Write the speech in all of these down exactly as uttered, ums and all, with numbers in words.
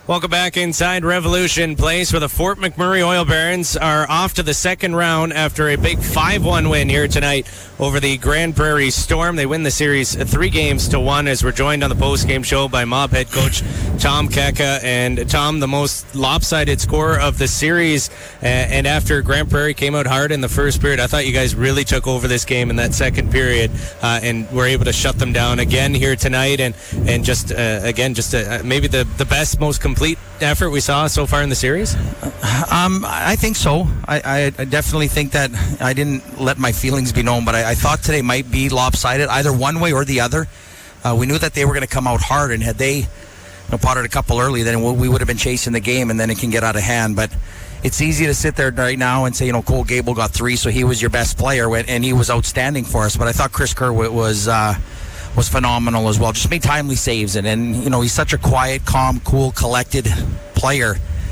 Welcome back inside Revolution Place, where the Fort McMurray Oil Barons are off to the second round after a big five one win here tonight over the Grand Prairie Storm. They win the series three games to one, as we're joined on the post-game show by Mob head coach Tom Keka. And Tom, the most lopsided score of the series, and after Grand Prairie came out hard in the first period, I thought you guys really took over this game in that second period uh, and were able to shut them down again here tonight, and, and just, uh, again, just uh, maybe the, the best, most complete complete effort we saw so far in the series? Um, I think so. I, I, I definitely think that I didn't let my feelings be known, but I, I thought today might be lopsided, either one way or the other. Uh, we knew that they were going to come out hard, and had they you know, potted a couple early, then we would have been chasing the game, and then it can get out of hand. But it's easy to sit there right now and say, you know, Cole Gable got three, so he was your best player, and he was outstanding for us. But I thought Chris Kerr was... Uh, was phenomenal as well. Just made timely saves, and, and you know, he's such a quiet, calm, cool, collected player.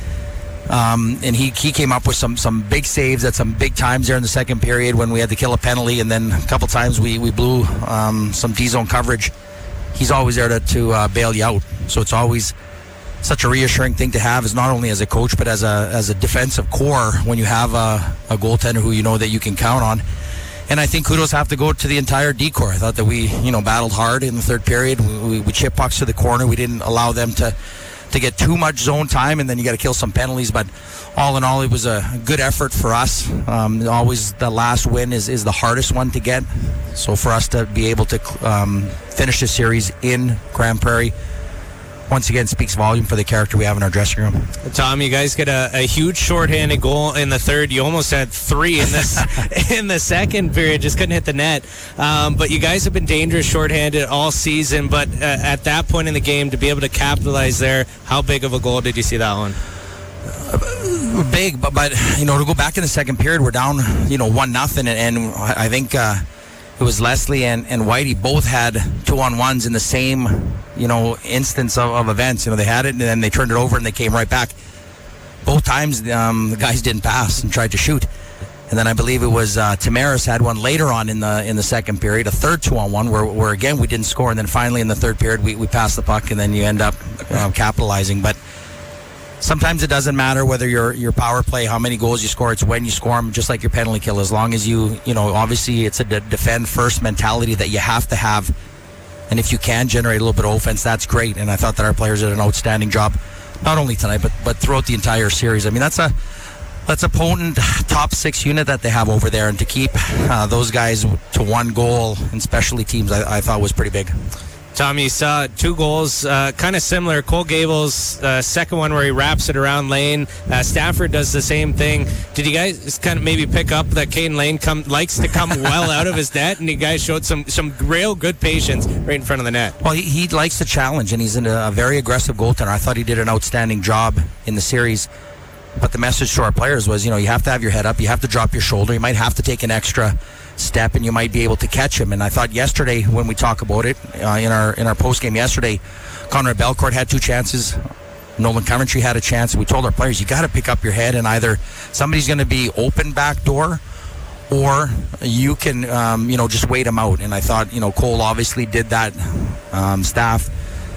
Um, and he, he came up with some, some big saves at some big times there in the second period when we had to kill a penalty, and then a couple times we, we blew um, some D-zone coverage. He's always there to, to uh, bail you out. So it's always such a reassuring thing to have, is not only as a coach, but as a as a defensive core when you have a, a goaltender who you know that you can count on. And I think kudos have to go to the entire D-corps. I thought that we, you know, battled hard in the third period. We, we, we chipped pucks to the corner. We didn't allow them to, to get too much zone time, and then you got to kill some penalties. But all in all, it was a good effort for us. Um, always the last win is, is the hardest one to get. So for us to be able to um, finish the series in Grand Prairie, once again, speaks volume for the character we have in our dressing room. Tom, you guys get a, a huge shorthanded goal in the third. You almost had three in this in the second period. Just couldn't hit the net. Um, but you guys have been dangerous shorthanded all season. But uh, at that point in the game, to be able to capitalize there, how big of a goal did you see that one? Uh, big, but but you know, to go back in the second period, we're down, you know, one nothing, and, and I think. Uh, It was Leslie and, and Whitey both had two-on-ones in the same, you know, instance of, of events. You know, they had it, and then they turned it over, and they came right back. Both times, um, the guys didn't pass and tried to shoot. And then I believe it was uh, Tamaris had one later on in the in the second period, a third two-on-one, where, where again, we didn't score. And then finally in the third period, we, we passed the puck, and then you end up uh, capitalizing. But sometimes it doesn't matter whether your your power play, how many goals you score. It's when you score them, just like your penalty kill. As long as you, you know, obviously it's a de- defend first mentality that you have to have. And if you can generate a little bit of offense, that's great. And I thought that our players did an outstanding job, not only tonight, but but throughout the entire series. I mean, that's a that's a potent top six unit that they have over there. And to keep uh, those guys to one goal in specialty teams, I, I thought was pretty big. Tom, you saw two goals, uh, kind of similar. Cole Gable's uh, second one where he wraps it around Lane. Uh, Stafford does the same thing. Did you guys kind of maybe pick up that Caden Lane come, likes to come well out of his net, and you guys showed some, some real good patience right in front of the net? Well, he, he likes the challenge, and he's in a, a very aggressive goaltender. I thought he did an outstanding job in the series. But the message to our players was, you know, you have to have your head up. You have to drop your shoulder. You might have to take an extra step, and you might be able to catch him. And I thought yesterday, when we talk about it uh, in our in our post game yesterday, Conrad Belcourt had two chances. Nolan Coventry had a chance. We told our players, you got to pick up your head, and either somebody's going to be open back door, or you can, um, you know, just wait him out. And I thought, you know, Cole obviously did that. Um, staff.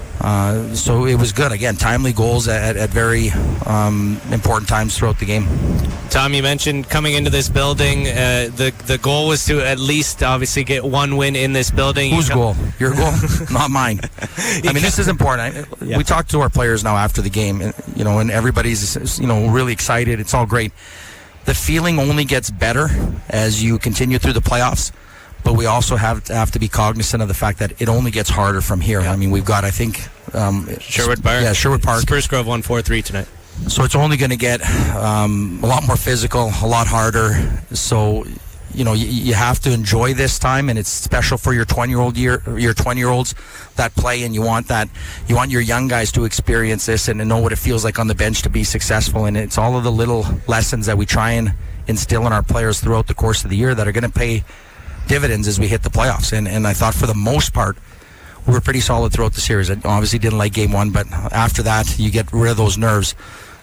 Uh, so it was good. Again, timely goals at, at very um, important times throughout the game. Tom, you mentioned coming into this building, uh, the the goal was to at least obviously get one win in this building. Whose goal? Your goal? Not mine. I mean, this is important. I, yeah. We talked to our players now after the game, and, you know, and everybody's, you know, really excited. It's all great. The feeling only gets better as you continue through the playoffs. But we also have to, have to be cognizant of the fact that it only gets harder from here. Yeah. I mean, we've got, I think... Um, Sherwood Park. Yeah, Sherwood Park. Spruce Grove won four three tonight. So it's only going to get um, a lot more physical, a lot harder. So, you know, you, you have to enjoy this time, and it's special for your twenty-year-old year, your twenty-year-olds that play, and you want that, you want your young guys to experience this and to know what it feels like on the bench to be successful. And it's all of the little lessons that we try and instill in our players throughout the course of the year that are going to pay dividends as we hit the playoffs. And and I thought for the most part we were pretty solid throughout the series. I obviously didn't like game one, but after that you get rid of those nerves.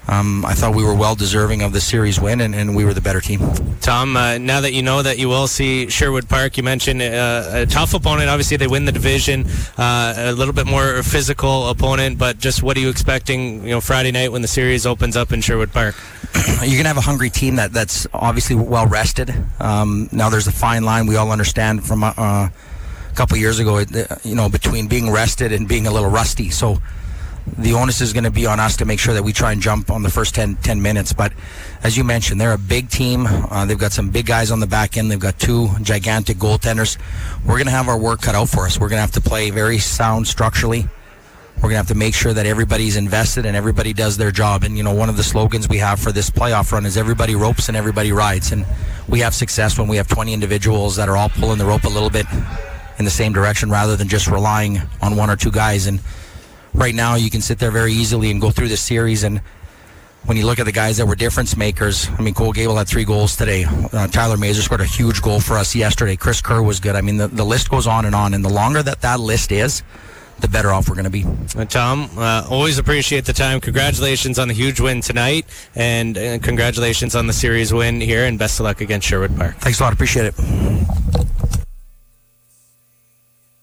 Um, I thought we were well deserving of the series win, and, and we were the better team. Tom, uh, now that you know that you will see Sherwood Park, you mentioned uh, a tough opponent. Obviously, they win the division, uh, a little bit more physical opponent, but just what are you expecting, you know, Friday night when the series opens up in Sherwood Park? You're going to have a hungry team that, that's obviously well rested. Um, now, there's a fine line we all understand from uh, a couple years ago, you know, between being rested and being a little rusty. So the onus is going to be on us to make sure that we try and jump on the first ten, ten minutes. But as you mentioned, they're a big team. Uh, they've got some big guys on the back end. They've got two gigantic goaltenders. We're going to have our work cut out for us. We're going to have to play very sound structurally. We're going to have to make sure that everybody's invested and everybody does their job. And, you know, one of the slogans we have for this playoff run is everybody ropes and everybody rides. And we have success when we have twenty individuals that are all pulling the rope a little bit in the same direction rather than just relying on one or two guys. And right now, you can sit there very easily and go through this series, and when you look at the guys that were difference makers, I mean, Cole Gable had three goals today. Uh, Tyler Mazur scored a huge goal for us yesterday. Chris Kerr was good. I mean, the, the list goes on and on, and the longer that that list is, the better off we're going to be. Uh, Tom, uh, always appreciate the time. Congratulations on the huge win tonight, and uh, congratulations on the series win here, and best of luck against Sherwood Park. Thanks a lot. Appreciate it.